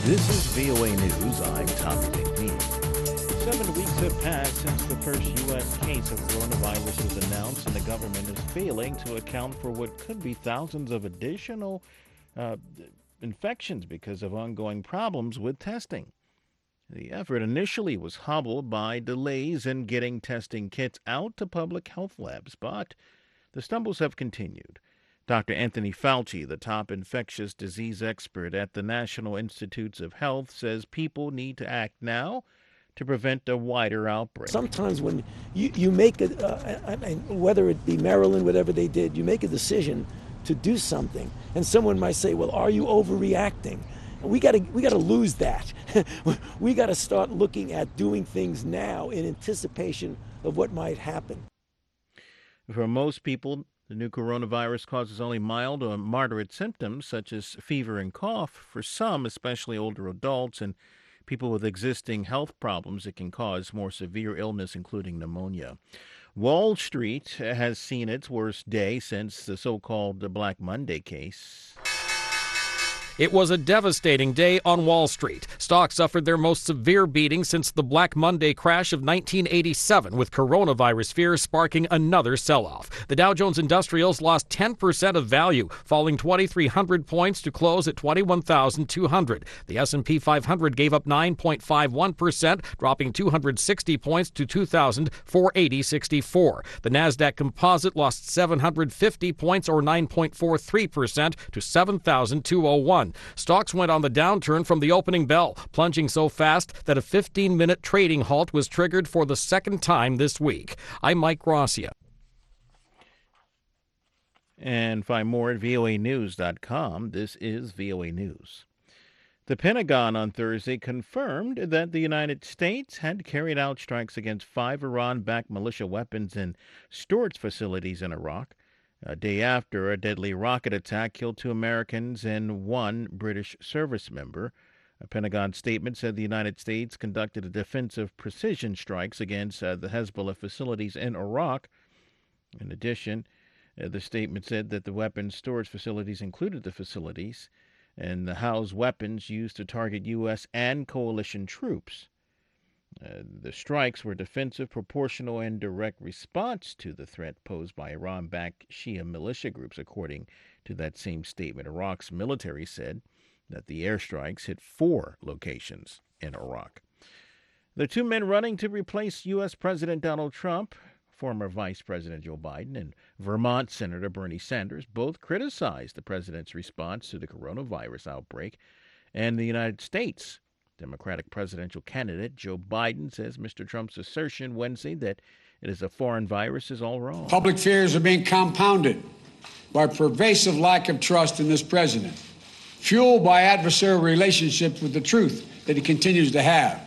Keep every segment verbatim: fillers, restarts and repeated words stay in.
This is V O A News. I'm Tommy McNeil. Seven weeks have passed since the first U S case of coronavirus was announced, and the government is failing to account for what could be thousands of additional uh, infections because of ongoing problems with testing. The effort initially was hobbled by delays in getting testing kits out to public health labs, but the stumbles have continued. Doctor Anthony Fauci, the top infectious disease expert at the National Institutes of Health, says people need to act now to prevent a wider outbreak. Sometimes when you, you make a, uh, I mean, whether it be Maryland, whatever they did, you make a decision to do something, and someone might say, well, are you overreacting? We got to we got to lose that. We got to start looking at doing things now in anticipation of what might happen. For most people, the new coronavirus causes only mild or moderate symptoms, such as fever and cough. For some, especially older adults and people with existing health problems, it can cause more severe illness, including pneumonia. Wall Street has seen its worst day since the so-called Black Monday case. It was a devastating day on Wall Street. Stocks suffered their most severe beating since the Black Monday crash of nineteen eighty-seven, with coronavirus fears sparking another sell-off. The Dow Jones Industrials lost ten percent of value, falling twenty-three hundred points to close at twenty-one thousand two hundred. The S and P five hundred gave up nine point five one percent, dropping two hundred sixty points to two thousand four hundred eighty point six four. The Nasdaq Composite lost seven hundred fifty points, or nine point four three percent, to seven thousand two hundred one. Stocks went on the downturn from the opening bell, plunging so fast that a fifteen-minute trading halt was triggered for the second time this week. I'm Mike Gracia. And find more at V O A news dot com. This is V O A News. The Pentagon on Thursday confirmed that the United States had carried out strikes against five Iran-backed militia weapons and storage facilities in Iraq, a day after a deadly rocket attack killed two Americans and one British service member. A Pentagon statement said the United States conducted a defensive precision strikes against uh, the Hezbollah facilities in Iraq. In addition, uh, the statement said that the weapons storage facilities included the facilities and the house weapons used to target U S and coalition troops. Uh, the strikes were defensive, proportional, and direct response to the threat posed by Iran-backed Shia militia groups, according to that same statement. Iraq's military said that the airstrikes hit four locations in Iraq. The two men running to replace U S. President Donald Trump, former Vice President Joe Biden, and Vermont Senator Bernie Sanders both criticized the president's response to the coronavirus outbreak, and the United States Democratic presidential candidate Joe Biden says Mister Trump's assertion Wednesday that it is a foreign virus is all wrong. Public fears are being compounded by pervasive lack of trust in this president, fueled by adversarial relationships with the truth that he continues to have.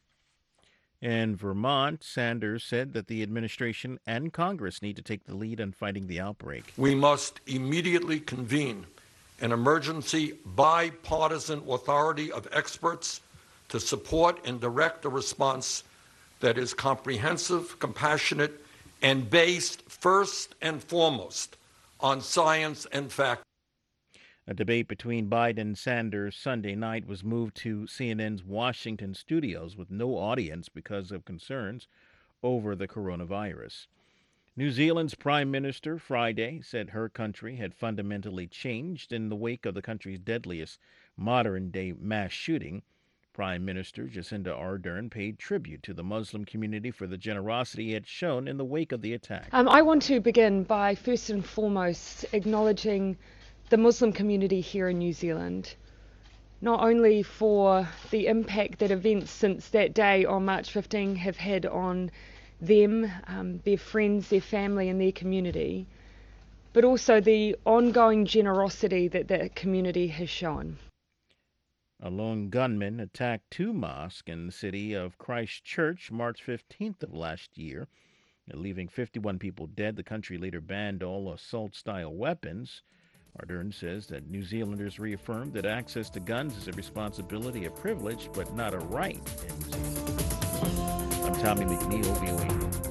In Vermont, Sanders said that the administration and Congress need to take the lead in fighting the outbreak. We must immediately convene an emergency bipartisan authority of experts to support and direct a response that is comprehensive, compassionate, and based first and foremost on science and fact. A debate between Biden and Sanders Sunday night was moved to C N N's Washington studios with no audience because of concerns over the coronavirus. New Zealand's Prime Minister Friday said her country had fundamentally changed in the wake of the country's deadliest modern-day mass shooting. Prime Minister Jacinda Ardern paid tribute to the Muslim community for the generosity it had shown in the wake of the attack. Um, I want to begin by first and foremost acknowledging the Muslim community here in New Zealand, not only for the impact that events since that day on March fifteenth have had on them, um, their friends, their family and their community, but also the ongoing generosity that that community has shown. A lone gunman attacked two mosques in the city of Christchurch March fifteenth of last year, leaving fifty-one people dead. The country later banned all assault-style weapons. Ardern says that New Zealanders reaffirmed that access to guns is a responsibility, a privilege, but not a right in New Zealand. I'm Tommy McNeil, V O A News.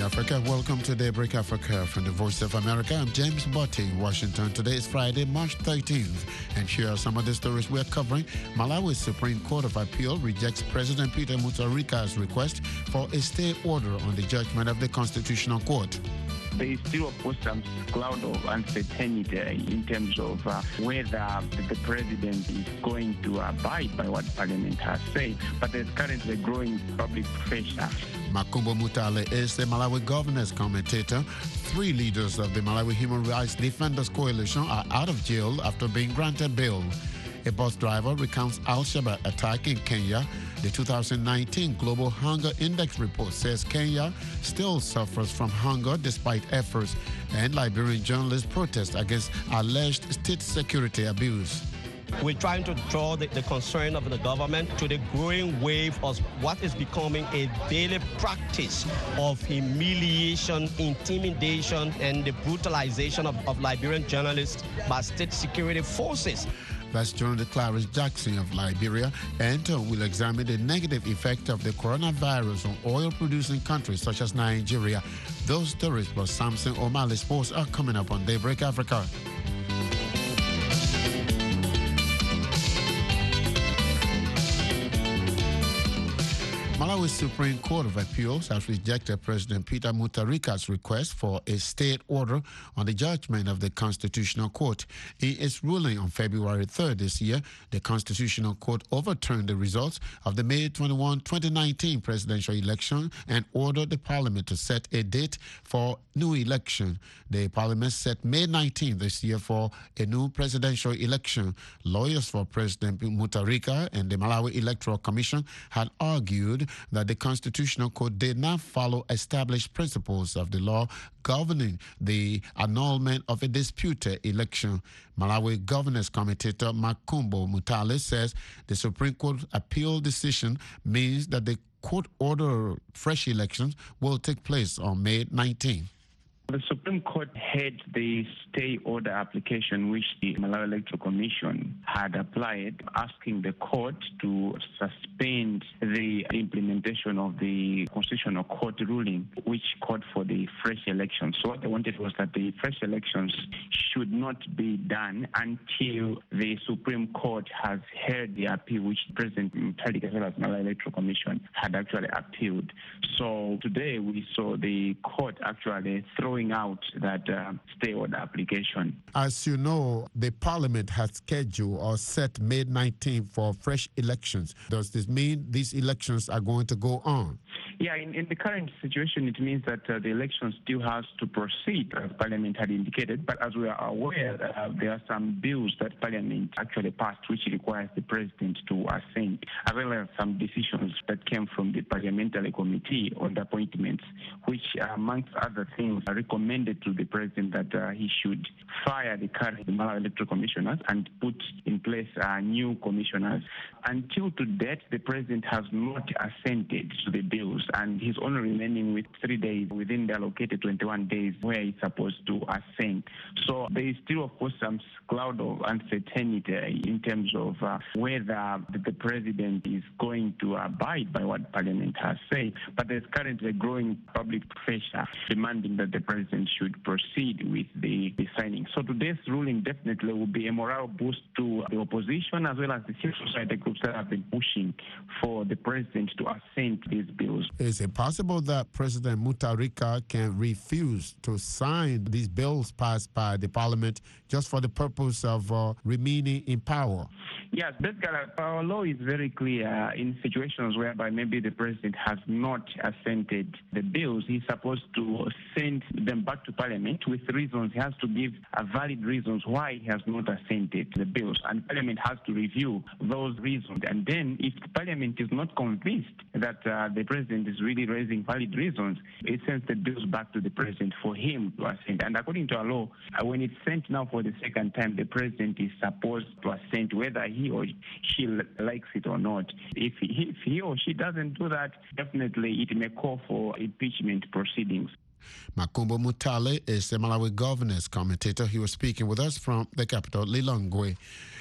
Africa. Welcome to Daybreak Africa from the Voice of America. I'm James Botti in Washington. Today is Friday, March thirteenth. And here are some of the stories we're covering. Malawi's Supreme Court of Appeal rejects President Peter Mutharika's request for a stay order on the judgment of the Constitutional Court. There is still, of course, some cloud of uncertainty in terms of uh, whether the president is going to abide by what Parliament has said, but there's currently growing public pressure. Makumbo Mutale is the Malawi governor's commentator. Three leaders of the Malawi Human Rights Defenders Coalition are out of jail after being granted bail. A bus driver recounts Al-Shabaab attack in Kenya. The two thousand nineteen Global Hunger Index report says Kenya still suffers from hunger despite efforts, and Liberian journalists protest against alleged state security abuse. We're trying to draw the, the concern of the government to the growing wave of what is becoming a daily practice of humiliation, intimidation, and the brutalization of, of Liberian journalists by state security forces. That's John Clarice Jackson of Liberia, and uh, will examine the negative effect of the coronavirus on oil-producing countries such as Nigeria. Those stories plus Samson O'Malley Sports are coming up on Daybreak Africa. Malawi's Supreme Court of Appeals has rejected President Peter Mutharika's request for a state order on the judgment of the Constitutional Court. In its ruling on February third this year, the Constitutional Court overturned the results of the May twenty-first, twenty nineteen presidential election and ordered the Parliament to set a date for new election. The Parliament set May nineteenth this year for a new presidential election. Lawyers for President Mutharika and the Malawi Electoral Commission had argued that the Constitutional Court did not follow established principles of the law governing the annulment of a disputed election. Malawi Governors Commentator Makumbo Mutale says the Supreme Court appeal decision means that the court order fresh elections will take place on May nineteenth. The Supreme Court had the stay order application which the Malawi Electoral Commission had applied, asking the court to suspend the implementation of the Constitutional Court ruling, which called for the fresh elections. So what they wanted was that the fresh elections should not be done until the Supreme Court has heard the appeal, which President Mutharika as well as Malawi Electoral Commission had actually appealed. So today we saw the court actually throwing out that uh, stay order application. As you know, the Parliament has scheduled or set May nineteenth for fresh elections. Does this mean these elections are going to go on? Yeah, in, in the current situation, it means that uh, the election still has to proceed, as Parliament had indicated. But as we are aware, uh, there are some bills that Parliament actually passed, which requires the President to assent, as well as some decisions that came from the Parliamentary Committee on the appointments, which, uh, amongst other things, recommended to the President that uh, he should fire the current Malawi Electoral Commissioners and put in place uh, new commissioners. Until to date, the President has not assented to the bills, and he's only remaining with three days within the allocated twenty-one days where he's supposed to assent. So there is still, of course, some cloud of uncertainty in terms of uh, whether the President is going to abide by what Parliament has said. But there's currently growing public pressure demanding that the President should proceed with the, the signing. So today's ruling definitely will be a morale boost to the opposition as well as the civil society groups that have been pushing for the President to assent these bills. Is it possible that President Mutharika can refuse to sign these bills passed by the Parliament just for the purpose of uh, remaining in power? Yes, basically, our law is very clear in situations whereby maybe the President has not assented the bills. He's supposed to send them back to Parliament with reasons. He has to give uh, valid reasons why he has not assented the bills. And Parliament has to review those reasons. And then if Parliament is not convinced that uh, the President is really raising valid reasons, it sends the bills back to the President for him to assent. And according to our law, uh, when it's sent now for the second time, the President is supposed to assent whether he or she likes it or not. If he, if he or she doesn't do that, definitely it may call for impeachment proceedings. Makumbo Mutale is the Malawi Governor's Commentator. He was speaking with us from the capital, Lilongwe.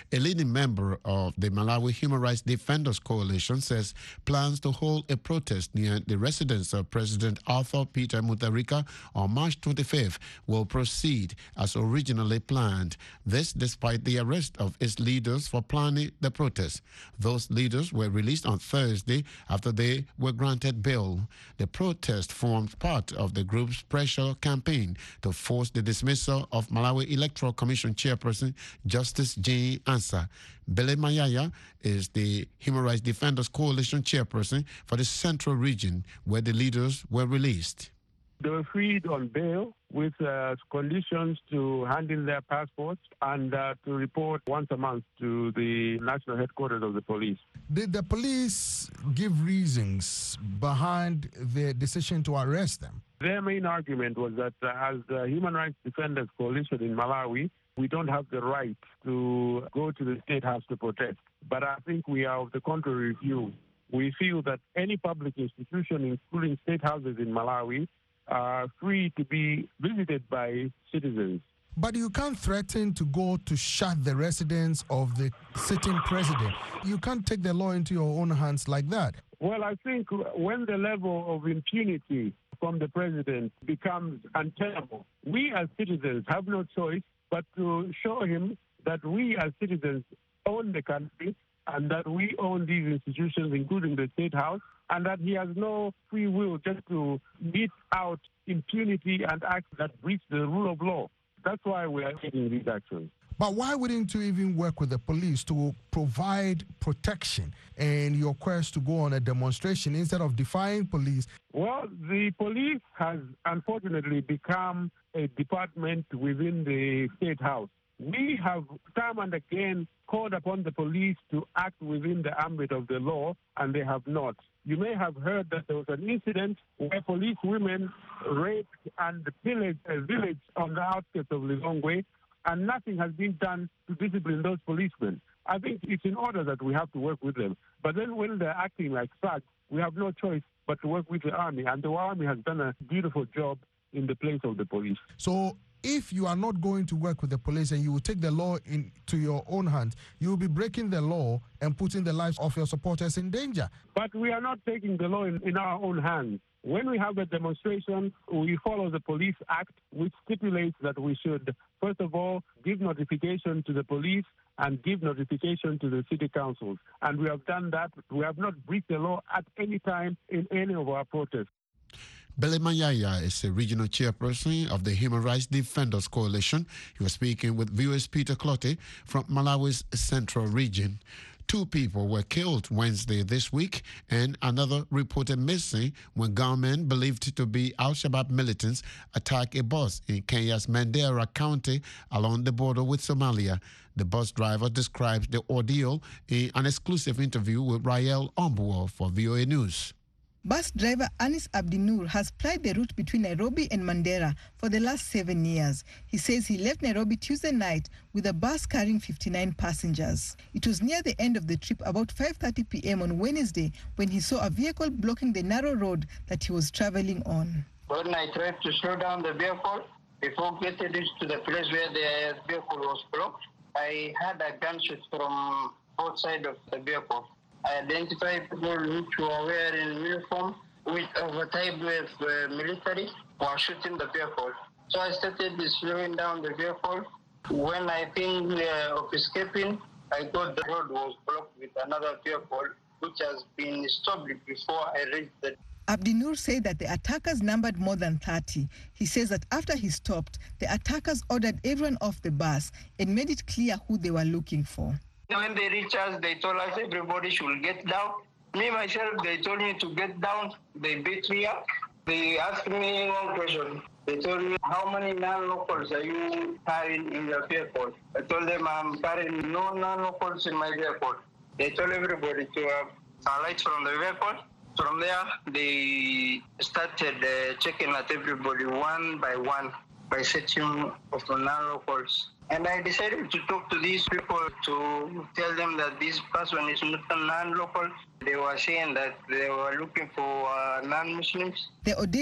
A leading member of the Malawi Human Rights Defenders Coalition says plans to hold a protest near the residence of President Arthur Peter Mutharika on March twenty-fifth will proceed as originally planned. This despite the arrest of its leaders for planning the protest. Those leaders were released on Thursday after they were granted bail. The protest formed part of the group's pressure campaign to force the dismissal of Malawi Electoral Commission Chairperson Justice Jane Ansah. Bele Mayaya is the Human Rights Defenders Coalition Chairperson for the Central Region, where the leaders were released. They were freed on bail with uh, conditions to hand in their passports and uh, to report once a month to the national headquarters of the police. Did the police give reasons behind their decision to arrest them? Their main argument was that uh, as the Human Rights Defenders Coalition in Malawi, we don't have the right to go to the State House to protest. But I think we are of the contrary view. We feel that any public institution, including state houses in Malawi, are free to be visited by citizens. But you can't threaten to go to shut the residence of the sitting president. You can't take the law into your own hands like that. Well, I think when the level of impunity from the president becomes untenable, we as citizens have no choice but to show him that we as citizens own the country and that we own these institutions, including the State House, and that he has no free will just to mete out impunity and acts that breach the rule of law. That's why we are taking these actions. But why wouldn't you even work with the police to provide protection in your quest to go on a demonstration instead of defying police? Well, the police has unfortunately become a department within the State House. We have time and again called upon the police to act within the ambit of the law, and they have not. You may have heard that there was an incident where police women raped and pillaged a village on the outskirts of Lilongwe, and nothing has been done to discipline those policemen. I think it's in order that we have to work with them. But then when they're acting like such, we have no choice but to work with the army, and the army has done a beautiful job in the place of the police. So if you are not going to work with the police and you will take the law into your own hands, you will be breaking the law and putting the lives of your supporters in danger. But we are not taking the law in, in our own hands. When we have a demonstration, we follow the Police Act, which stipulates that we should, first of all, give notification to the police and give notification to the city councils. And we have done that. We have not breached the law at any time in any of our protests. Bele Mayaya is a regional chairperson of the Human Rights Defenders Coalition. He was speaking with V O A's Peter Clotte from Malawi's Central Region. Two people were killed Wednesday this week and another reported missing when gunmen believed to be Al-Shabaab militants attacked a bus in Kenya's Mandera County along the border with Somalia. The bus driver describes the ordeal in an exclusive interview with Rael Ombuo for V O A News. Bus driver Anis Abdinur has plied the route between Nairobi and Mandera for the last seven years. He says he left Nairobi Tuesday night with a bus carrying fifty-nine passengers. It was near the end of the trip, about five thirty p m on Wednesday, when he saw a vehicle blocking the narrow road that he was traveling on. When I tried to slow down the vehicle, before getting to the place where the vehicle was blocked, I had a gunshot from outside of the vehicle. I identified people which were wearing uniform with overtied with uh, military while shooting the vehicle. So I started slowing down the vehicle. When I think uh, of escaping, I thought the road was blocked with another vehicle which has been stopped before I reached the... Abdinur said that the attackers numbered more than thirty. He says that after he stopped, the attackers ordered everyone off the bus and made it clear who they were looking for. When they reached us, they told us everybody should get down. Me, myself, they told me to get down. They beat me up. They asked me one question. They told me, how many non-locals are you carrying in your vehicle? I told them I'm carrying no non-locals in my vehicle. They told everybody to uh, alight from the vehicle. From there, they started uh, checking at everybody one by one by searching of the non-locals. And I decided to talk to these people to tell them that this person is not a non-local. They were saying that they were looking for uh, non-Muslims. The ordeal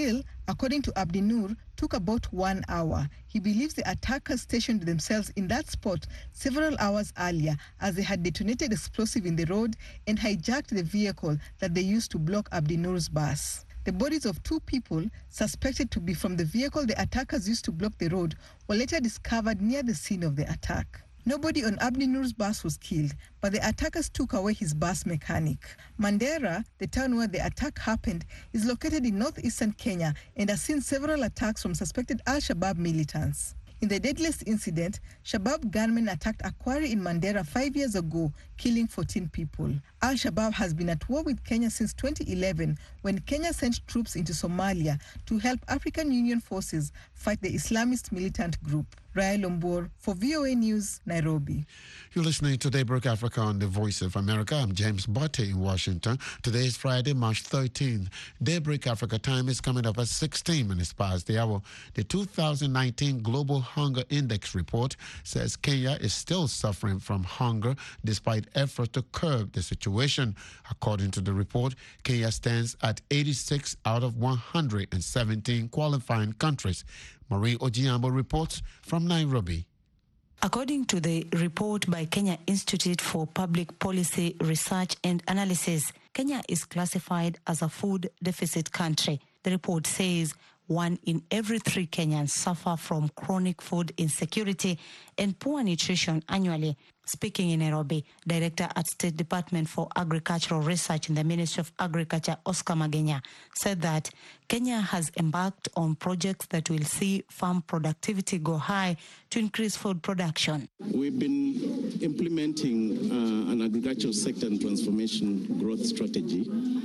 according to Abdi Nur, took about one hour. He believes the attackers stationed themselves in that spot several hours earlier as they had detonated explosive in the road and hijacked the vehicle that they used to block Abdi Nur's bus. The bodies of two people, suspected to be from the vehicle the attackers used to block the road, were later discovered near the scene of the attack. Nobody on Abdi Nur's bus was killed, but the attackers took away his bus mechanic. Mandera, the town where the attack happened, is located in northeastern Kenya and has seen several attacks from suspected Al-Shabaab militants. In the deadliest incident, Shabaab gunmen attacked a quarry in Mandera five years ago, killing fourteen people. Al-Shabaab has been at war with Kenya since twenty eleven, when Kenya sent troops into Somalia to help African Union forces fight the Islamist militant group. Raya Lombor for V O A News, Nairobi. You're listening to Daybreak Africa on the Voice of America. I'm James Botte in Washington. Today is Friday, March thirteenth. Daybreak Africa time is coming up at sixteen minutes past the hour. The two thousand nineteen Global Hunger Index report says Kenya is still suffering from hunger despite efforts to curb the situation. According to the report, Kenya stands at eighty-six out of one hundred seventeen qualifying countries. Marie Ojiambo reports from Nairobi. According to the report by Kenya Institute for Public Policy Research and Analysis, Kenya is classified as a food deficit country. The report says one in every three Kenyans suffer from chronic food insecurity and poor nutrition annually. Speaking in Nairobi, Director at State Department for Agricultural Research in the Ministry of Agriculture, Oscar Magenya, said that Kenya has embarked on projects that will see farm productivity go high to increase food production. We've been implementing uh, an agricultural sector and transformation growth strategy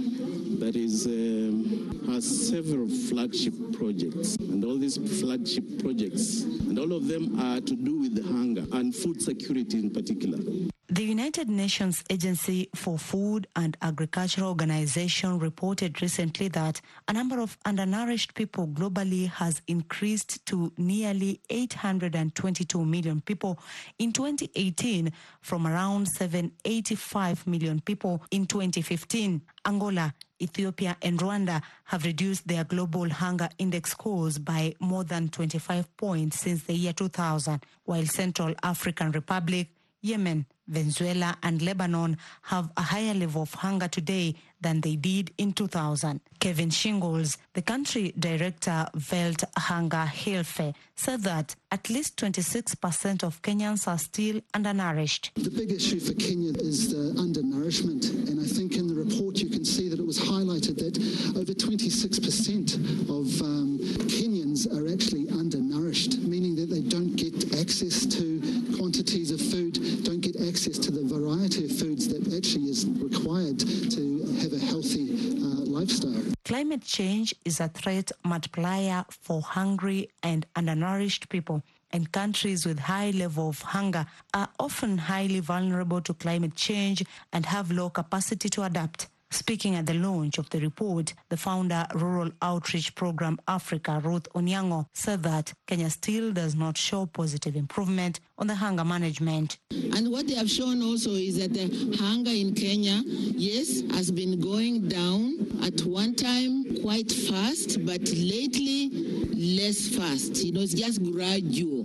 that is um, has several flagship projects, and all these flagship projects, and all of them are to do with the hunger and food security in particular. The United Nations Agency for Food and Agricultural Organization reported recently that a number of undernourished people globally has increased to nearly eight hundred twenty-two million people in twenty eighteen from around seven hundred eighty-five million people in twenty fifteen. Angola, Ethiopia and Rwanda have reduced their global hunger index scores by more than twenty-five points since the year two thousand, while Central African Republic, Yemen, Venezuela and Lebanon have a higher level of hunger today than they did in two thousand. Kevin Shingles, the country director Welt Hunger Hilfe, said that at least twenty-six percent of Kenyans are still undernourished. The big issue for Kenya is the undernourishment, and I think in the report you can see that it was highlighted that over twenty-six percent of um, Kenyans are actually undernourished, meaning that they don't get access to quantities of food, don't get access to the variety of foods that actually is required to have a healthy uh, lifestyle. Climate change is a threat multiplier for hungry and undernourished people, and countries with high level of hunger are often highly vulnerable to climate change and have low capacity to adapt. Speaking at the launch of the report, the founder Rural Outreach Program Africa, Ruth Onyango, said that Kenya still does not show positive improvement on the hunger management. And what they have shown also is that the hunger in Kenya, yes, has been going down at one time quite fast, but lately less fast. You know, it's just gradual.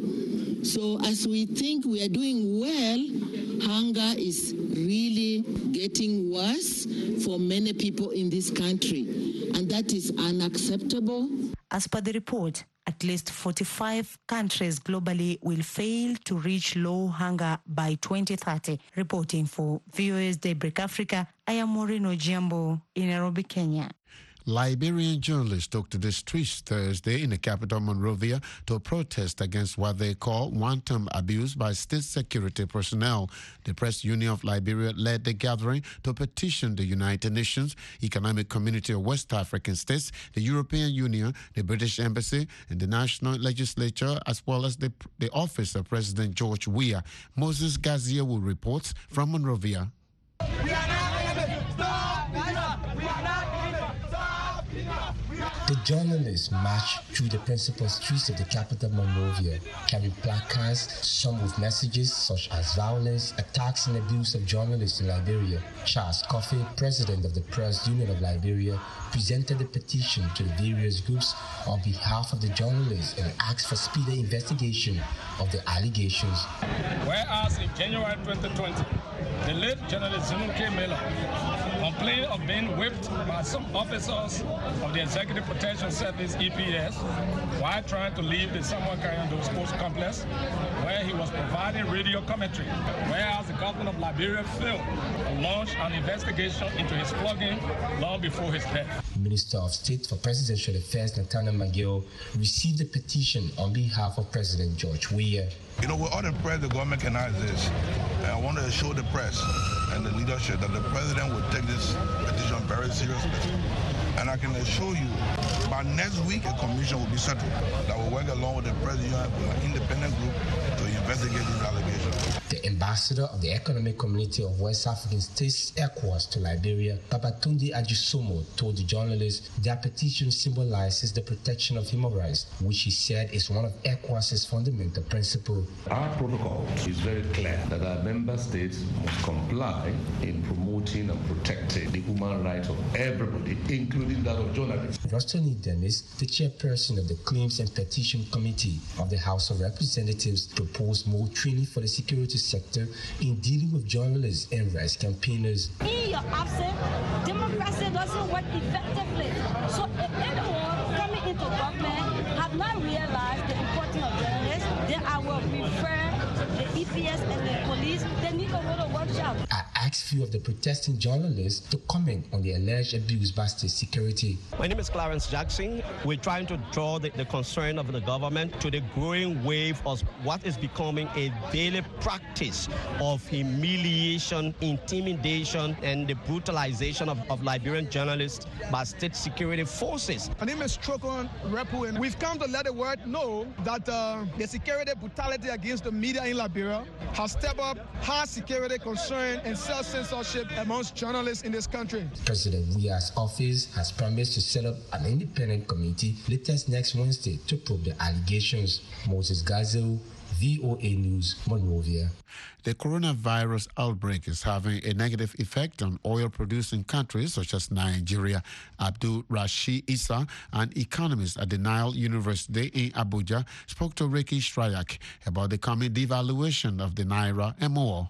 So as we think we are doing well, hunger is really getting worse for many people in this country, and that is unacceptable. As per the report, at least forty-five countries globally will fail to reach low hunger by twenty thirty. Reporting for V O A's Daybreak Africa, I am Maureen Ojiambo in Nairobi, Kenya. Liberian journalists took to the streets Thursday in the capital Monrovia to protest against what they call wanton abuse by state security personnel. The Press Union of Liberia led the gathering to petition the United Nations, Economic Community of West African States, the European Union, the British Embassy, and the National Legislature, as well as the, the office of President George Weah. Moses Gaziewu reports from Monrovia. We are not going to stop. We are not going to stop. We are The journalists marched through the principal streets of the capital Monrovia, carrying placards, some with messages such as violence, attacks and abuse of journalists in Liberia. Charles Coffey, president of the Press Union of Liberia, presented a petition to the various groups on behalf of the journalists and asked for speedy investigation of the allegations. Whereas in January twenty twenty, the late journalist Zinuke Miller complained of being whipped by some officers of the Executive Protection Service, E P S, while trying to leave the Samuel Kayando Sports Complex, where he was providing radio commentary, whereas the government of Liberia failed to launch an investigation into his flogging long before his death. Minister of State for Presidential Affairs Nathaniel McGill received a petition on behalf of President George Weah. You know, with all the press the government can have this, and I want to assure the press and the leadership that the president will take this petition very seriously. And I can assure you, by next week, a commission will be settled that will work along with the president with an independent group to investigate these allegations. The ambassador of the Economic Community of West African States, ECOWAS, to Liberia, Babatunde Ajisomo, told the journalists their petition symbolizes the protection of human rights, which he said is one of ECOWAS's fundamental principles. Our protocol is very clear that our member states must comply in promoting and protecting the human rights of everybody, including that of journalists. Rostoni Dennis, the chairperson of the Claims and Petition Committee of the House of Representatives, proposed more training for the security sector in dealing with journalists and rights campaigners. In your absence, democracy doesn't work effectively. So if anyone coming into government have not realized the importance of journalists, then I will refer the E P S and the police, they need to go to workshop. I asked few of the protesting journalists to comment on the alleged abuse by state security. My name is Clarence Jackson. We're trying to draw the, the concern of the government to the growing wave of what is becoming a daily practice of humiliation, intimidation, and the brutalization of, of Liberian journalists by state security forces. My name is Trokon Repu, and we've come to let the world know that uh, the security brutality against the media in Liberia has stepped up high security concern and self-censorship amongst journalists in this country. President Weah's office has promised to set up an independent committee latest next Wednesday to probe the allegations. Moses Gazel, V O A News, Monrovia. The coronavirus outbreak is having a negative effect on oil-producing countries such as Nigeria. Abdul Rashid Issa, an economist at the Nile University in Abuja, spoke to Ricky Strayak about the coming devaluation of the Naira and more.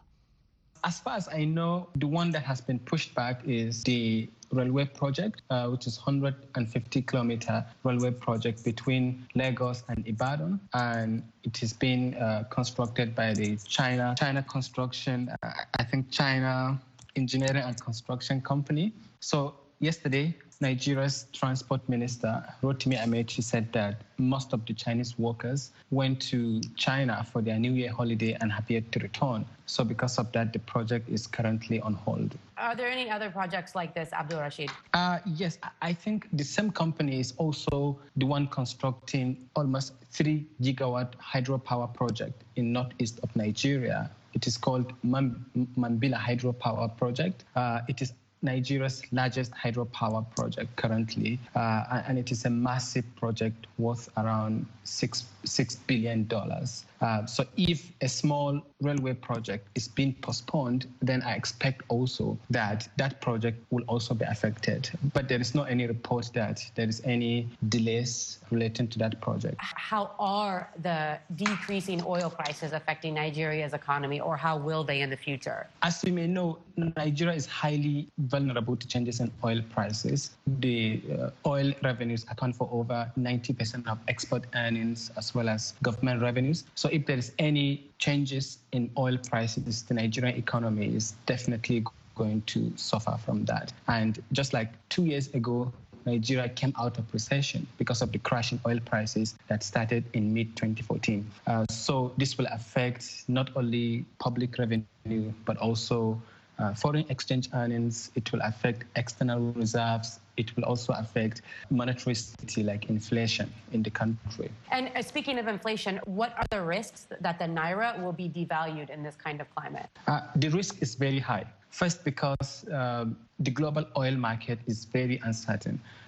As far as I know, the one that has been pushed back is the railway project, uh, which is one hundred fifty kilometer railway project between Lagos and Ibadan, and it is being uh, constructed by the China China Construction, uh, I think China Engineering and Construction Company. So yesterday, Nigeria's Transport Minister, Rotimi Amechi, said that most of the Chinese workers went to China for their New Year holiday and have yet to return. So because of that, the project is currently on hold. Are there any other projects like this, Abdul Rashid? Uh, yes, I think the same company is also the one constructing almost three gigawatt hydropower project in northeast of Nigeria. It is called Man- Mambila Hydropower Project. Uh, it is Nigeria's largest hydropower project currently, uh, and it is a massive project worth around six six billion dollars. Uh, so if a small railway project is being postponed, then I expect also that that project will also be affected. But there is not any report that there is any delays relating to that project. How are the decreasing oil prices affecting Nigeria's economy, or how will they in the future? As you may know, Nigeria is highly vulnerable to changes in oil prices. The uh, oil revenues account for over ninety percent of export earnings as well as government revenues. So if there is any changes in oil prices, the Nigerian economy is definitely going to suffer from that. And just like two years ago, Nigeria came out of recession because of the crash in oil prices that started in mid twenty fourteen. Uh, so this will affect not only public revenue, but also uh, foreign exchange earnings. It will affect external reserves. It will also affect monetary stability like inflation in the country. And uh, speaking of inflation, what are the risks that the Naira will be devalued in this kind of climate? Uh, the risk is very high. First, because um, the global oil market is very uncertain.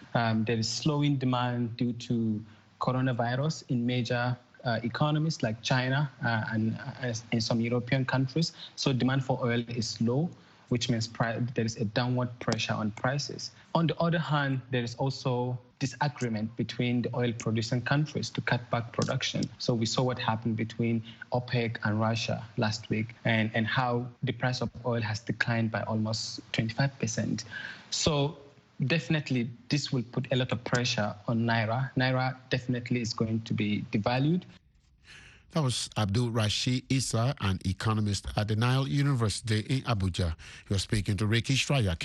Um, there is slowing demand due to coronavirus in major uh, economies like China uh, and uh, in some European countries. So demand for oil is low, which means pri- there is a downward pressure on prices. On the other hand, there is also disagreement between the oil-producing countries to cut back production. So we saw what happened between OPEC and Russia last week, and, and how the price of oil has declined by almost twenty-five percent. So definitely this will put a lot of pressure on Naira. Naira definitely is going to be devalued. That was Abdul Rashid Issa, an economist at the Nile University in Abuja. He was speaking to Ricky Strayak.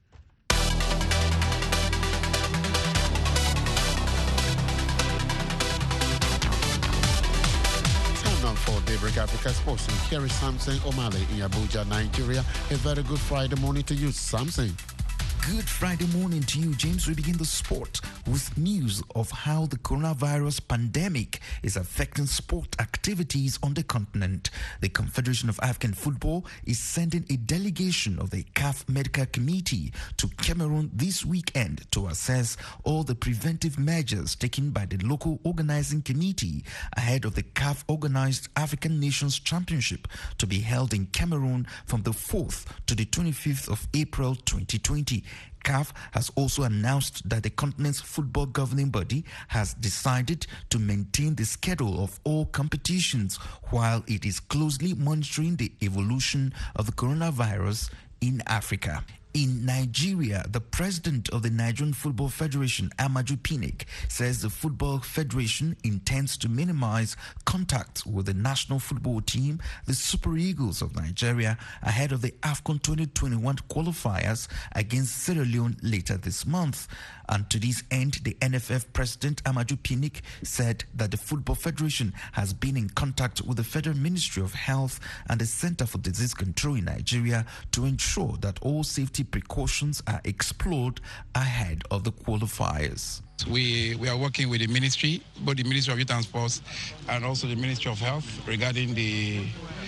Time now for Daybreak Africa Sports. And here is Samson Omale in Abuja, Nigeria. A very good Friday morning to you, Samson. Good Friday morning to you, James. We begin the sport with news of how the coronavirus pandemic is affecting sport activities on the continent. The Confederation of African Football is sending a delegation of the C A F Medical Committee to Cameroon this weekend to assess all the preventive measures taken by the local organizing committee ahead of the C A F-organized African Nations Championship to be held in Cameroon from the fourth to the twenty-fifth of April twenty twenty. C A F has also announced that the continent's football governing body has decided to maintain the schedule of all competitions while it is closely monitoring the evolution of the coronavirus in Africa. In Nigeria, the president of the Nigerian Football Federation, Amaju Pinnick, says the Football Federation intends to minimize contact with the national football team, the Super Eagles of Nigeria, ahead of the AFCON twenty twenty-one qualifiers against Sierra Leone later this month. And to this end, the N F F president, Amaju Pinnick, said that the Football Federation has been in contact with the Federal Ministry of Health and the Center for Disease Control in Nigeria to ensure that all safety precautions are explored ahead of the qualifiers. We we are working with the ministry, both the Ministry of Youth and Sports and also the Ministry of Health regarding the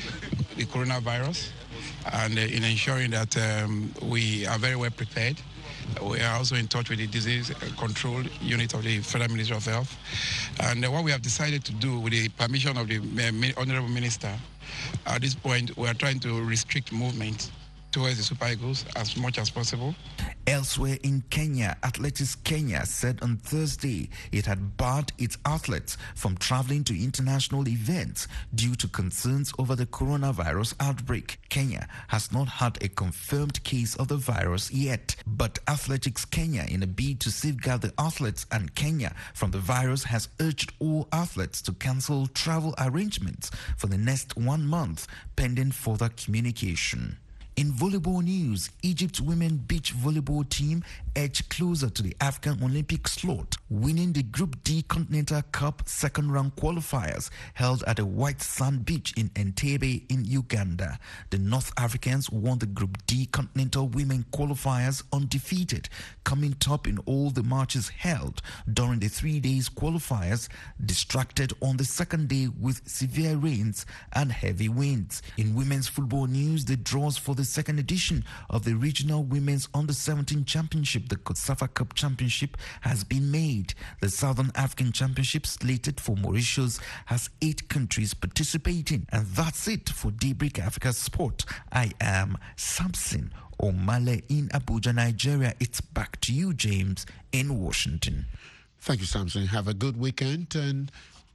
the coronavirus, and uh, in ensuring that um, we are very well prepared. We are also in touch with the disease control unit of the Federal Ministry of Health. And uh, what we have decided to do with the permission of the uh, Honorable Minister, at this point, we are trying to restrict movement towards the Super Eagles as much as possible. Elsewhere in Kenya, Athletics Kenya said on Thursday it had barred its athletes from traveling to international events due to concerns over the coronavirus outbreak. Kenya has not had a confirmed case of the virus yet, but Athletics Kenya, in a bid to safeguard the athletes and Kenya from the virus, has urged all athletes to cancel travel arrangements for the next one month pending further communication. In volleyball news, Egypt's women beach volleyball team edged closer to the African Olympic slot, winning the Group D Continental Cup second-round qualifiers held at the White Sand Beach in Entebbe in Uganda. The North Africans won the Group D Continental Women qualifiers undefeated, coming top in all the matches held during the three days qualifiers, distracted on the second day with severe rains and heavy winds. In women's football news, the draws for the second edition of the Regional Women's Under seventeen Championship, the Kosafa Cup Championship, has been made. The Southern African Championship, slated for Mauritius, has eight countries participating. And that's it for Daybreak Africa Sport. I am Samson Omale in Abuja, Nigeria. It's back to you, James, in Washington. Thank you, Samson. Have a good weekend. And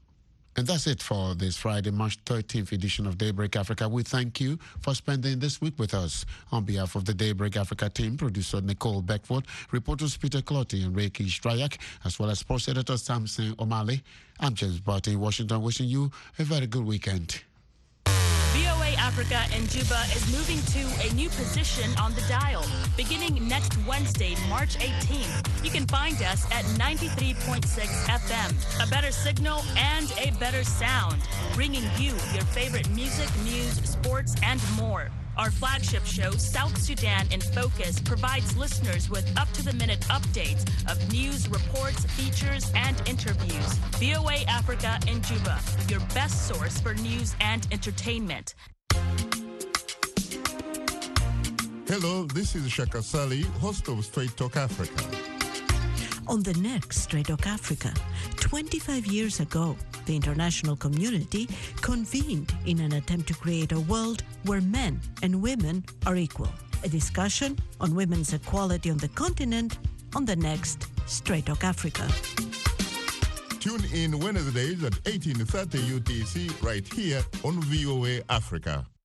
And that's it for this Friday, March thirteenth edition of Daybreak Africa. We thank you for spending this week with us. On behalf of the Daybreak Africa team, producer Nicole Beckford, reporters Peter Clotty and Reiki Strayak, as well as sports editor Samson Omale, I'm James Barton in Washington, wishing you a very good weekend. V O A Africa in Juba is moving to a new position on the dial. Beginning next Wednesday, March eighteenth, you can find us at ninety-three point six F M. A better signal and a better sound, bringing you your favorite music, news, sports, and more. Our flagship show, South Sudan in Focus, provides listeners with up-to-the-minute updates of news, reports, features, and interviews. V O A Africa in Juba, your best source for news and entertainment. Hello, this is Shaka Sali, host of Straight Talk Africa. on the next Straight Talk Africa. twenty-five years ago, the international community convened in an attempt to create a world where men and women are equal. A discussion on women's equality on the continent on the next Straight Talk Africa. Tune in Wednesdays at eighteen thirty U T C right here on V O A Africa.